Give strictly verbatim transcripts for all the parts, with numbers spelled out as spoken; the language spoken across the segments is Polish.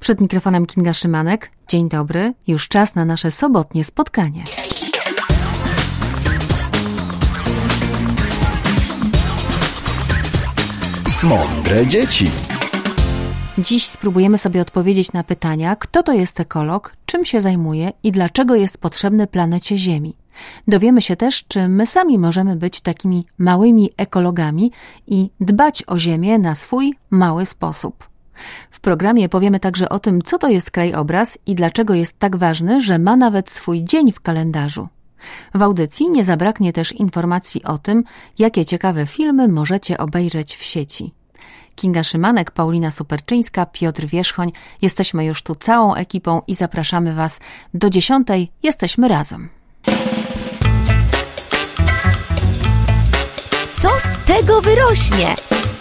Przed mikrofonem Kinga Szymanek. Dzień dobry, już czas na nasze sobotnie spotkanie. Mądre dzieci. Dziś spróbujemy sobie odpowiedzieć na pytania, kto to jest ekolog, czym się zajmuje i dlaczego jest potrzebny planecie Ziemi. Dowiemy się też, czy my sami możemy być takimi małymi ekologami i dbać o Ziemię na swój mały sposób. W programie powiemy także o tym, co to jest krajobraz i dlaczego jest tak ważny, że ma nawet swój dzień w kalendarzu. W audycji nie zabraknie też informacji o tym, jakie ciekawe filmy możecie obejrzeć w sieci. Kinga Szymanek, Paulina Superczyńska, Piotr Wierzchoń. Jesteśmy już tu całą ekipą i zapraszamy Was do dziesiątej. Jesteśmy razem. Co z tego wyrośnie?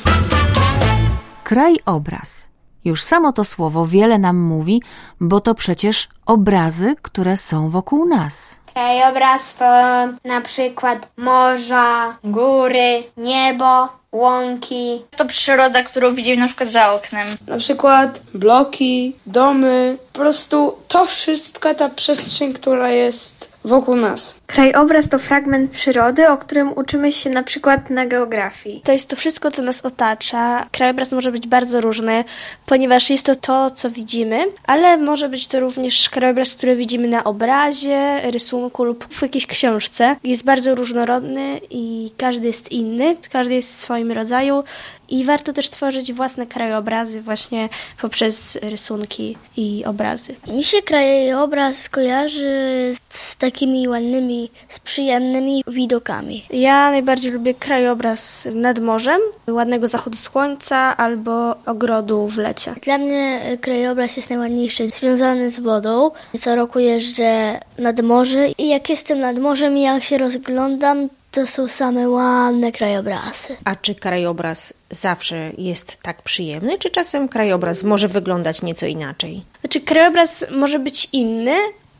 Krajobraz. Już samo to słowo wiele nam mówi, bo to przecież obrazy, które są wokół nas. Krajobraz to na przykład morza, góry, niebo, łąki. To przyroda, którą widzimy na przykład za oknem. Na przykład bloki, domy, po prostu to wszystko, ta przestrzeń, która jest wokół nas. Krajobraz to fragment przyrody, o którym uczymy się na przykład na geografii. To jest to wszystko, co nas otacza. Krajobraz może być bardzo różny, ponieważ jest to to, co widzimy, ale może być to również krajobraz, który widzimy na obrazie, rysunku lub w jakiejś książce. Jest bardzo różnorodny i każdy jest inny, każdy jest w swoim rodzaju i warto też tworzyć własne krajobrazy właśnie poprzez rysunki i obrazy. Mi się krajobraz kojarzy z takimi ładnymi, z przyjemnymi widokami. Ja najbardziej lubię krajobraz nad morzem, ładnego zachodu słońca albo ogrodu w lecie. Dla mnie krajobraz jest najładniejszy, związany z wodą. Co roku jeżdżę nad morze i jak jestem nad morzem i jak się rozglądam, to są same ładne krajobrazy. A czy krajobraz zawsze jest tak przyjemny, czy czasem krajobraz może wyglądać nieco inaczej? Znaczy krajobraz może być inny,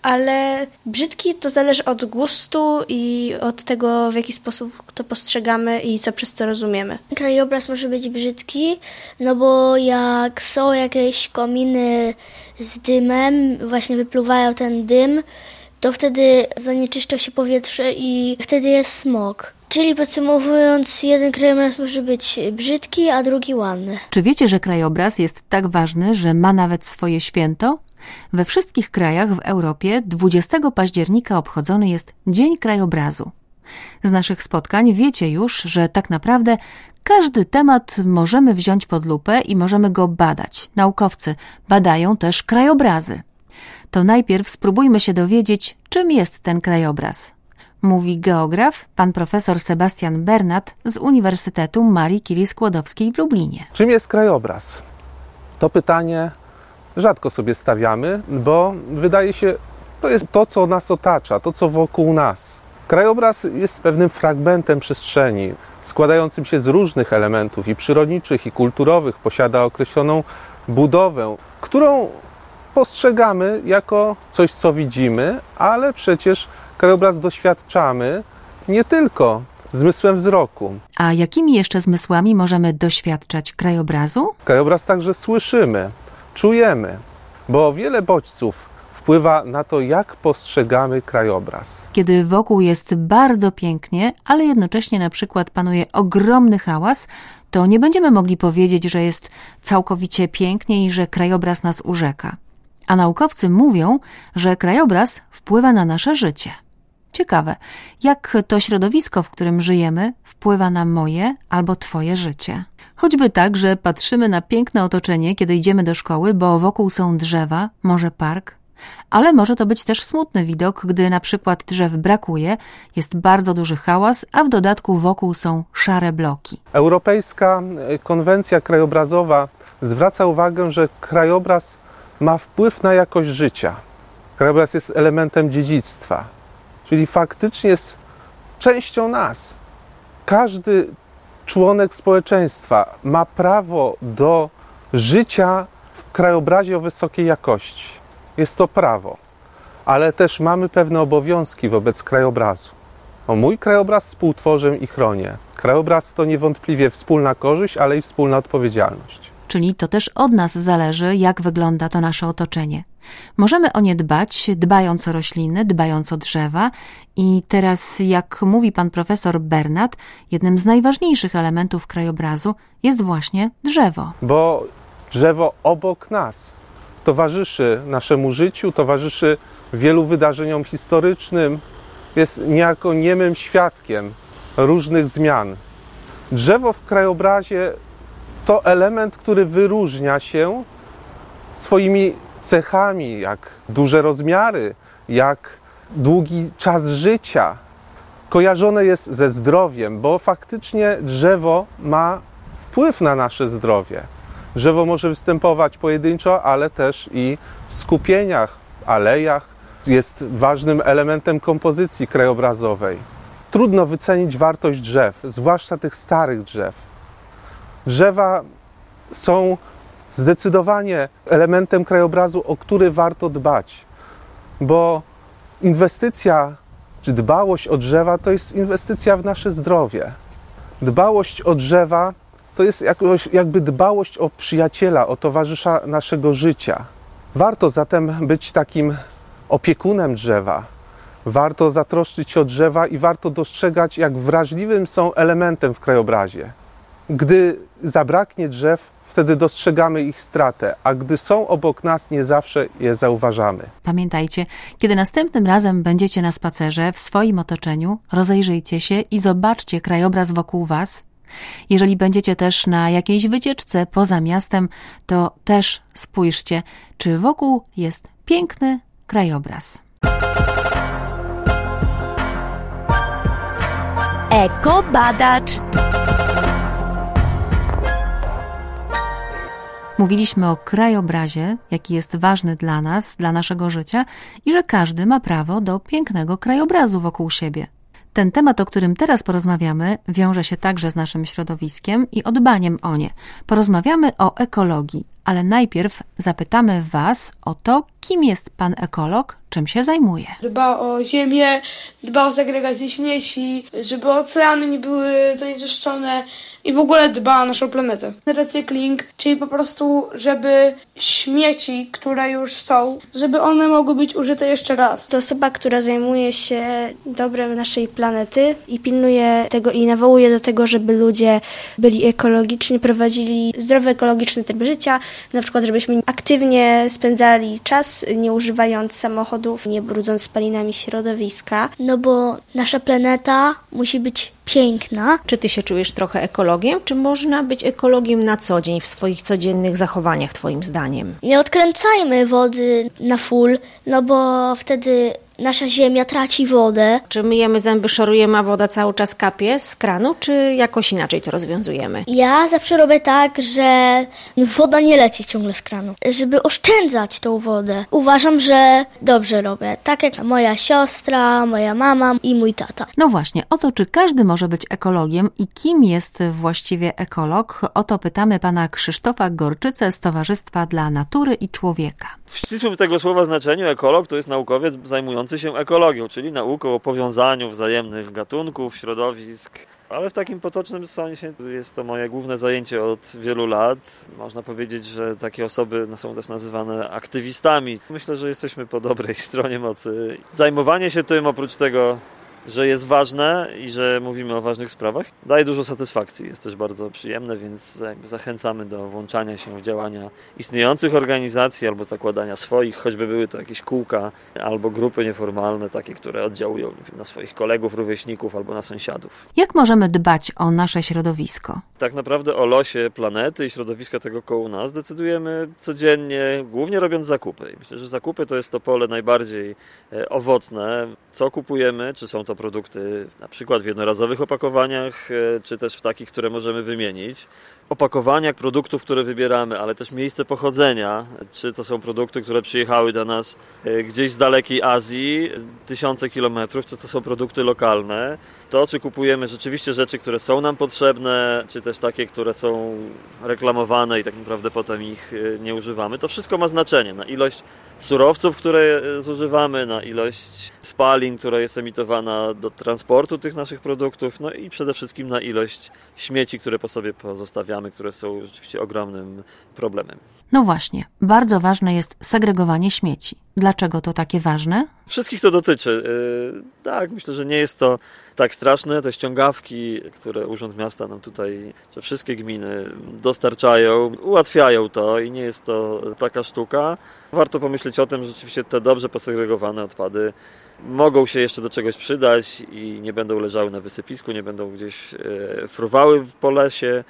ale brzydki to zależy od gustu i od tego, w jaki sposób to postrzegamy i co przez to rozumiemy. Krajobraz może być brzydki, no bo jak są jakieś kominy z dymem, właśnie wypluwają ten dym, to wtedy zanieczyszcza się powietrze i wtedy jest smog. Czyli podsumowując, jeden krajobraz może być brzydki, a drugi ładny. Czy wiecie, że krajobraz jest tak ważny, że ma nawet swoje święto? We wszystkich krajach w Europie dwudziestego października obchodzony jest Dzień Krajobrazu. Z naszych spotkań wiecie już, że tak naprawdę każdy temat możemy wziąć pod lupę i możemy go badać. Naukowcy badają też krajobrazy. To najpierw spróbujmy się dowiedzieć, czym jest ten krajobraz. Mówi geograf, pan profesor Sebastian Bernat z Uniwersytetu Marii Curie-Skłodowskiej w Lublinie. Czym jest krajobraz? To pytanie rzadko sobie stawiamy, bo wydaje się, to jest to, co nas otacza, to, co wokół nas. Krajobraz jest pewnym fragmentem przestrzeni, składającym się z różnych elementów i przyrodniczych, i kulturowych, posiada określoną budowę, którą postrzegamy jako coś, co widzimy, ale przecież krajobraz doświadczamy nie tylko zmysłem wzroku. A jakimi jeszcze zmysłami możemy doświadczać krajobrazu? Krajobraz także słyszymy, czujemy, bo wiele bodźców wpływa na to, jak postrzegamy krajobraz. Kiedy wokół jest bardzo pięknie, ale jednocześnie na przykład panuje ogromny hałas, to nie będziemy mogli powiedzieć, że jest całkowicie pięknie i że krajobraz nas urzeka. A naukowcy mówią, że krajobraz wpływa na nasze życie. Ciekawe, jak to środowisko, w którym żyjemy, wpływa na moje albo twoje życie. Choćby tak, że patrzymy na piękne otoczenie, kiedy idziemy do szkoły, bo wokół są drzewa, może park. Ale może to być też smutny widok, gdy na przykład drzew brakuje, jest bardzo duży hałas, a w dodatku wokół są szare bloki. Europejska konwencja krajobrazowa zwraca uwagę, że krajobraz ma wpływ na jakość życia. Krajobraz jest elementem dziedzictwa, czyli faktycznie jest częścią nas. Każdy członek społeczeństwa ma prawo do życia w krajobrazie o wysokiej jakości. Jest to prawo, ale też mamy pewne obowiązki wobec krajobrazu. O mój krajobraz współtworzę i chronię. Krajobraz to niewątpliwie wspólna korzyść, ale i wspólna odpowiedzialność. czyli to też od nas zależy, jak wygląda to nasze otoczenie. Możemy o nie dbać, dbając o rośliny, dbając o drzewa i teraz, jak mówi pan profesor Bernat, jednym z najważniejszych elementów krajobrazu jest właśnie drzewo. Bo drzewo obok nas towarzyszy naszemu życiu, towarzyszy wielu wydarzeniom historycznym, jest niejako niemym świadkiem różnych zmian. Drzewo w krajobrazie to element, który wyróżnia się swoimi cechami, jak duże rozmiary, jak długi czas życia. Kojarzone jest ze zdrowiem, bo faktycznie drzewo ma wpływ na nasze zdrowie. Drzewo może występować pojedynczo, ale też i w skupieniach, alejach. Jest ważnym elementem kompozycji krajobrazowej. Trudno wycenić wartość drzew, zwłaszcza tych starych drzew. Drzewa są zdecydowanie elementem krajobrazu, o który warto dbać, bo inwestycja czy dbałość o drzewa to jest inwestycja w nasze zdrowie. Dbałość o drzewa to jest jakoś, jakby dbałość o przyjaciela, o towarzysza naszego życia. Warto zatem być takim opiekunem drzewa. Warto zatroszczyć się o drzewa i warto dostrzegać, jak wrażliwym są elementem w krajobrazie. Gdy zabraknie drzew, wtedy dostrzegamy ich stratę, a gdy są obok nas, nie zawsze je zauważamy. Pamiętajcie, kiedy następnym razem będziecie na spacerze w swoim otoczeniu, rozejrzyjcie się i zobaczcie krajobraz wokół was. Jeżeli będziecie też na jakiejś wycieczce poza miastem, to też spójrzcie, czy wokół jest piękny krajobraz. Ekobadacz. Mówiliśmy o krajobrazie, jaki jest ważny dla nas, dla naszego życia i że każdy ma prawo do pięknego krajobrazu wokół siebie. Ten temat, o którym teraz porozmawiamy, wiąże się także z naszym środowiskiem i o dbaniem o nie. Porozmawiamy o ekologii, ale najpierw zapytamy was o to, kim jest pan ekolog, czym się zajmuje. Dba o ziemię, dba o segregację śmieci, żeby oceany nie były zanieczyszczone i w ogóle dba o naszą planetę. Recykling, czyli po prostu, żeby śmieci, które już są, żeby one mogły być użyte jeszcze raz. To osoba, która zajmuje się dobrem naszej planety i pilnuje tego i nawołuje do tego, żeby ludzie byli ekologiczni, prowadzili zdrowy, ekologiczny tryb życia, na przykład żebyśmy aktywnie spędzali czas, nie używając samochodów, nie brudząc spalinami środowiska. No bo nasza planeta musi być piękna. Czy ty się czujesz trochę ekologiem, czy można być ekologiem na co dzień w swoich codziennych zachowaniach, twoim zdaniem? Nie odkręcajmy wody na full, no bo wtedy nasza ziemia traci wodę. Czy myjemy zęby, szorujemy, a woda cały czas kapie z kranu, czy jakoś inaczej to rozwiązujemy? Ja zawsze robię tak, że woda nie leci ciągle z kranu, żeby oszczędzać tą wodę. Uważam, że dobrze robię, tak jak moja siostra, moja mama i mój tata. No właśnie, o to, czy każdy może być ekologiem i kim jest właściwie ekolog, o to pytamy pana Krzysztofa Gorczycę z Towarzystwa dla Natury i Człowieka. W ścisłym tego słowa znaczeniu ekolog to jest naukowiec zajmujący się ekologią, czyli nauką o powiązaniu wzajemnych gatunków, środowisk. Ale w takim potocznym sensie jest to moje główne zajęcie od wielu lat. Można powiedzieć, że takie osoby są też nazywane aktywistami. Myślę, że jesteśmy po dobrej stronie mocy. Zajmowanie się tym, oprócz tego, że jest ważne i że mówimy o ważnych sprawach, daje dużo satysfakcji. Jest też bardzo przyjemne, więc zachęcamy do włączania się w działania istniejących organizacji albo zakładania swoich, choćby były to jakieś kółka albo grupy nieformalne, takie, które oddziałują na swoich kolegów, rówieśników albo na sąsiadów. Jak możemy dbać o nasze środowisko? Tak naprawdę o losie planety i środowiska tego koło nas decydujemy codziennie, głównie robiąc zakupy. I myślę, że zakupy to jest to pole najbardziej owocne. Co kupujemy, czy są to produkty na przykład w jednorazowych opakowaniach, czy też w takich, które możemy wymienić. Opakowania produktów, które wybieramy, ale też miejsce pochodzenia, czy to są produkty, które przyjechały do nas gdzieś z dalekiej Azji, tysiące kilometrów, czy to są produkty lokalne. To, czy kupujemy rzeczywiście rzeczy, które są nam potrzebne, czy też takie, które są reklamowane i tak naprawdę potem ich nie używamy, to wszystko ma znaczenie na ilość surowców, które zużywamy, na ilość spalin, która jest emitowana do transportu tych naszych produktów, no i przede wszystkim na ilość śmieci, które po sobie pozostawiamy. industriami, które są rzeczywiście ogromnym problemem. No właśnie, bardzo ważne jest segregowanie śmieci. Dlaczego to takie ważne? Wszystkich to dotyczy. Tak, myślę, że nie jest to tak straszne. Te ściągawki, które Urząd Miasta nam tutaj, że wszystkie gminy dostarczają, ułatwiają to i nie jest to taka sztuka. Warto pomyśleć o tym, że rzeczywiście te dobrze posegregowane odpady mogą się jeszcze do czegoś przydać i nie będą leżały na wysypisku, nie będą gdzieś fruwały po lesie.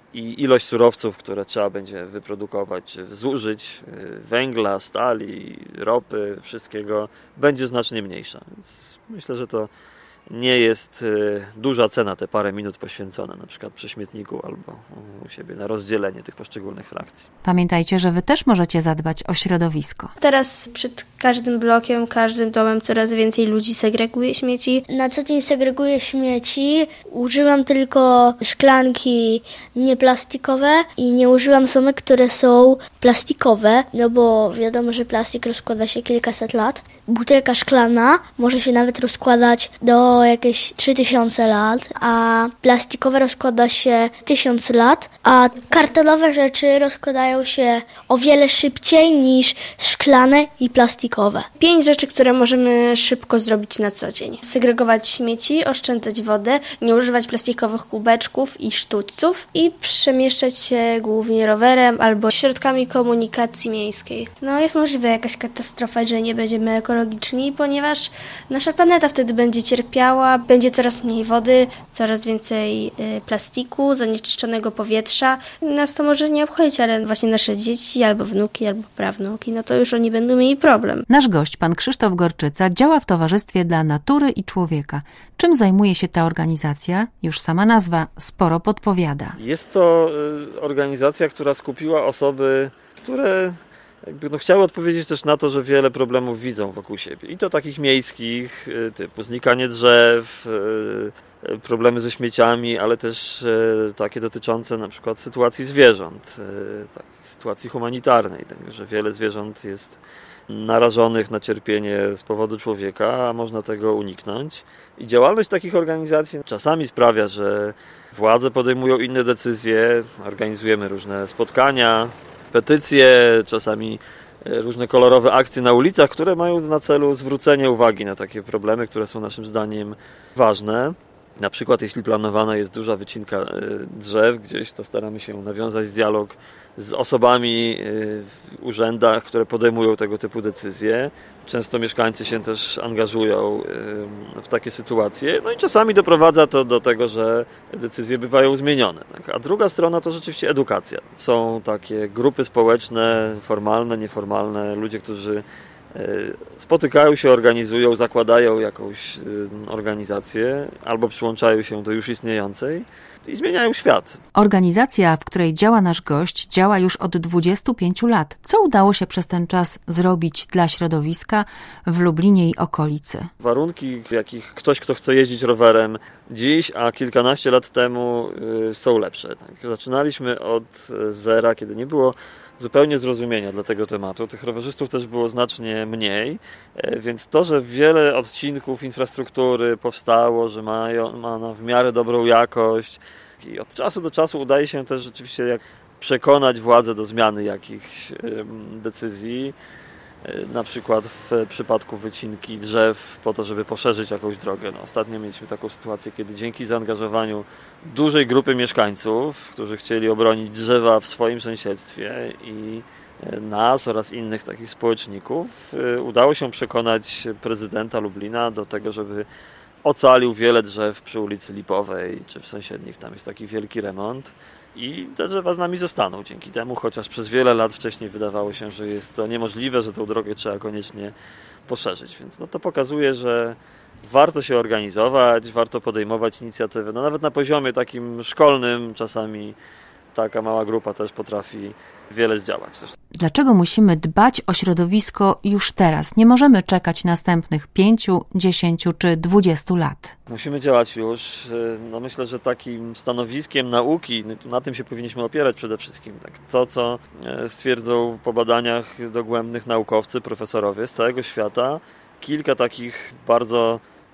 I ilość surowców, które trzeba będzie wyprodukować, czy zużyć, węgla, stali, ropy, wszystkiego, będzie znacznie mniejsza. Więc myślę, że to nie jest duża cena, te parę minut poświęcone na przykład przy śmietniku albo u siebie na rozdzielenie tych poszczególnych frakcji. Pamiętajcie, że wy też możecie zadbać o środowisko. Teraz przed każdym blokiem, każdym domem coraz więcej ludzi segreguje śmieci. Na co dzień segreguję śmieci. Używam tylko szklanki nieplastikowe i nie używam somek, które są plastikowe, no bo wiadomo, że plastik rozkłada się kilkaset lat. Butelka szklana może się nawet rozkładać do jakieś trzy tysiące lat, a plastikowa rozkłada się tysiąc lat, a kartonowe rzeczy rozkładają się o wiele szybciej niż szklane i plastikowe. Pięć rzeczy, które możemy szybko zrobić na co dzień. Segregować śmieci, oszczędzać wodę, nie używać plastikowych kubeczków i sztućców i przemieszczać się głównie rowerem albo środkami komunikacji miejskiej. No jest możliwa jakaś katastrofa, że nie będziemy ekologiczni, ponieważ nasza planeta wtedy będzie cierpiała, będzie coraz mniej wody, coraz więcej y, plastiku, zanieczyszczonego powietrza. Nas to może nie obchodzić, ale właśnie nasze dzieci, albo wnuki, albo prawnuki, no to już oni będą mieli problem. Nasz gość, pan Krzysztof Gorczyca, działa w Towarzystwie dla Natury i Człowieka. Czym zajmuje się ta organizacja? Już sama nazwa sporo podpowiada. Jest to y, organizacja, która skupiła osoby, które jakby no chciały odpowiedzieć też na to, że wiele problemów widzą wokół siebie. I to takich miejskich, typu znikanie drzew, problemy ze śmieciami, ale też takie dotyczące na przykład sytuacji zwierząt, takich sytuacji humanitarnej, tego, że wiele zwierząt jest narażonych na cierpienie z powodu człowieka, a można tego uniknąć. I działalność takich organizacji czasami sprawia, że władze podejmują inne decyzje, organizujemy różne spotkania, petycje, czasami różne kolorowe akcje na ulicach, które mają na celu zwrócenie uwagi na takie problemy, które są naszym zdaniem ważne. Na przykład jeśli planowana jest duża wycinka drzew gdzieś, to staramy się nawiązać dialog z osobami w urzędach, które podejmują tego typu decyzje. Często mieszkańcy się też angażują w takie sytuacje. No i czasami doprowadza to do tego, że decyzje bywają zmienione. A druga strona to rzeczywiście edukacja. Są takie grupy społeczne, formalne, nieformalne, ludzie, którzy spotykają się, organizują, zakładają jakąś organizację albo przyłączają się do już istniejącej i zmieniają świat. Organizacja, w której działa nasz gość, działa już od dwudziestu pięciu lat. Co udało się przez ten czas zrobić dla środowiska w Lublinie i okolicy? Warunki, w jakich ktoś, kto chce jeździć rowerem dziś, a kilkanaście lat temu są lepsze. Zaczynaliśmy od zera, kiedy nie było zupełnie zrozumienia dla tego tematu. Tych rowerzystów też było znacznie mniej, więc to, że wiele odcinków infrastruktury powstało, że mają, ma ona w miarę dobrą jakość i od czasu do czasu udaje się też rzeczywiście jak przekonać władze do zmiany jakichś decyzji, na przykład w przypadku wycinki drzew po to, żeby poszerzyć jakąś drogę. No, ostatnio mieliśmy taką sytuację, kiedy dzięki zaangażowaniu dużej grupy mieszkańców, którzy chcieli obronić drzewa w swoim sąsiedztwie i nas oraz innych takich społeczników, udało się przekonać prezydenta Lublina do tego, żeby ocalił wiele drzew przy ulicy Lipowej czy w sąsiednich. Tam jest taki wielki remont. I te drzewa z nami zostaną dzięki temu, chociaż przez wiele lat wcześniej wydawało się, że jest to niemożliwe, że tą drogę trzeba koniecznie poszerzyć. Więc no to pokazuje, że warto się organizować, warto podejmować inicjatywy. No nawet na poziomie takim szkolnym czasami taka mała grupa też potrafi wiele zdziałać. Dlaczego musimy dbać o środowisko już teraz? Nie możemy czekać następnych pięciu, dziesięciu czy dwudziestu lat. Musimy działać już. No myślę, że takim stanowiskiem nauki, na tym się powinniśmy opierać przede wszystkim. Tak, to, co stwierdzą po badaniach dogłębnych naukowcy, profesorowie z całego świata, kilka takich bardzo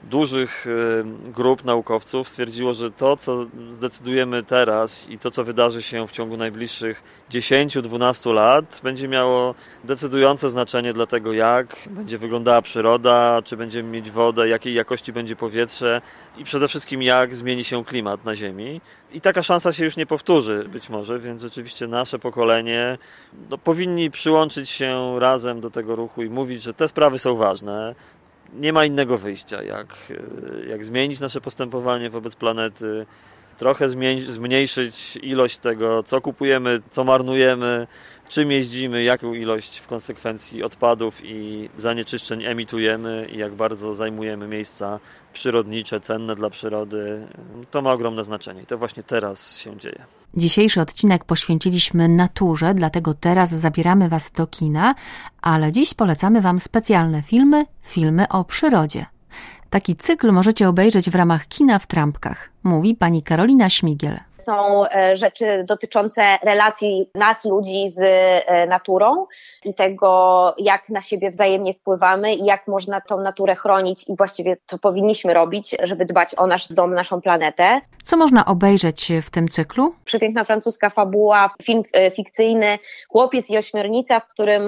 dużych grup naukowców stwierdziło, że to, co zdecydujemy teraz i to, co wydarzy się w ciągu najbliższych dziesięć do dwunastu lat, będzie miało decydujące znaczenie dla tego, jak będzie wyglądała przyroda, czy będziemy mieć wodę, jakiej jakości będzie powietrze i przede wszystkim jak zmieni się klimat na Ziemi. I taka szansa się już nie powtórzy być może, więc rzeczywiście nasze pokolenie no, powinni przyłączyć się razem do tego ruchu i mówić, że te sprawy są ważne. Nie ma innego wyjścia, jak, jak zmienić nasze postępowanie wobec planety, trochę zmniejszyć ilość tego, co kupujemy, co marnujemy, czym jeździmy, jaką ilość w konsekwencji odpadów i zanieczyszczeń emitujemy i jak bardzo zajmujemy miejsca przyrodnicze, cenne dla przyrody. To ma ogromne znaczenie i to właśnie teraz się dzieje. Dzisiejszy odcinek poświęciliśmy naturze, dlatego teraz zabieramy Was do kina, ale dziś polecamy Wam specjalne filmy, filmy o przyrodzie. Taki cykl możecie obejrzeć w ramach Kina w Trampkach, mówi pani Karolina Śmigiel. Są rzeczy dotyczące relacji nas, ludzi, z naturą i tego, jak na siebie wzajemnie wpływamy i jak można tą naturę chronić i właściwie co powinniśmy robić, żeby dbać o nasz dom, naszą planetę. Co można obejrzeć w tym cyklu? Przepiękna francuska fabuła, film fikcyjny Chłopiec i ośmiornica, w którym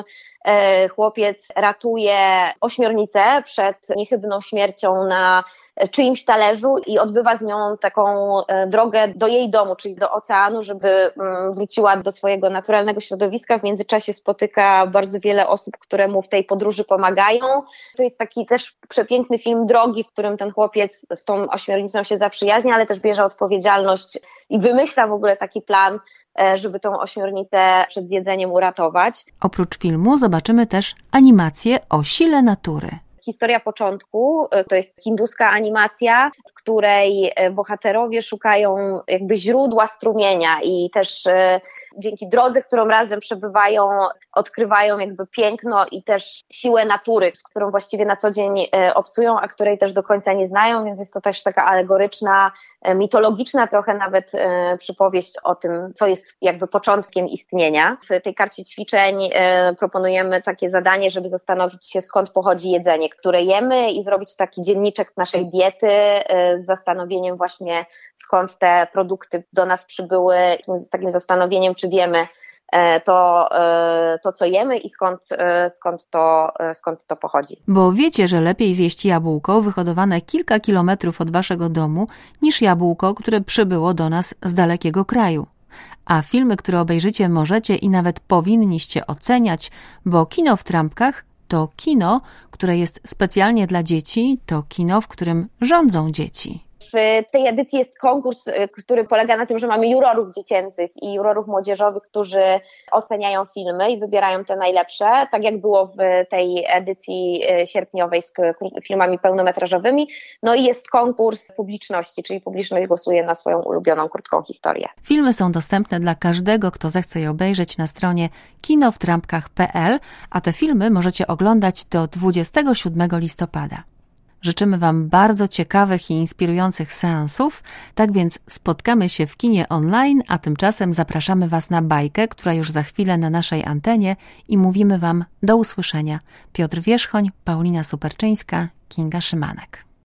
chłopiec ratuje ośmiornicę przed niechybną śmiercią na czyimś talerzu i odbywa z nią taką drogę do jej domu, czyli do oceanu, żeby wróciła do swojego naturalnego środowiska. W międzyczasie spotyka bardzo wiele osób, które mu w tej podróży pomagają. To jest taki też przepiękny film drogi, w którym ten chłopiec z tą ośmiornicą się zaprzyjaźnia, ale też bierze odpowiedzialność i wymyśla w ogóle taki plan, żeby tą ośmiornicę przed zjedzeniem uratować. Oprócz filmu zobaczymy też animację o sile natury. Historia początku to jest hinduska animacja, w której bohaterowie szukają jakby źródła strumienia i też dzięki drodze, którą razem przebywają, odkrywają jakby piękno i też siłę natury, z którą właściwie na co dzień obcują, a której też do końca nie znają, więc jest to też taka alegoryczna, mitologiczna trochę nawet przypowieść o tym, co jest jakby początkiem istnienia. W tej karcie ćwiczeń proponujemy takie zadanie, żeby zastanowić się, skąd pochodzi jedzenie, które jemy i zrobić taki dzienniczek naszej diety z zastanowieniem właśnie, skąd te produkty do nas przybyły, z takim zastanowieniem, czy wiemy to, to co jemy i skąd, skąd, to, skąd to pochodzi. Bo wiecie, że lepiej zjeść jabłko wyhodowane kilka kilometrów od waszego domu, niż jabłko, które przybyło do nas z dalekiego kraju. A filmy, które obejrzycie, możecie i nawet powinniście oceniać, bo Kino w Trampkach to kino, które jest specjalnie dla dzieci, to kino, w którym rządzą dzieci. W tej edycji jest konkurs, który polega na tym, że mamy jurorów dziecięcych i jurorów młodzieżowych, którzy oceniają filmy i wybierają te najlepsze, tak jak było w tej edycji sierpniowej z filmami pełnometrażowymi. No i jest konkurs publiczności, czyli publiczność głosuje na swoją ulubioną krótką historię. Filmy są dostępne dla każdego, kto zechce je obejrzeć na stronie kino w trampkach kropka pe el, a te filmy możecie oglądać do dwudziestego siódmego listopada. Życzymy Wam bardzo ciekawych i inspirujących seansów, tak więc spotkamy się w kinie online, a tymczasem zapraszamy Was na bajkę, która już za chwilę na naszej antenie i mówimy Wam do usłyszenia. Piotr Wierzchoń, Paulina Superczyńska, Kinga Szymanek.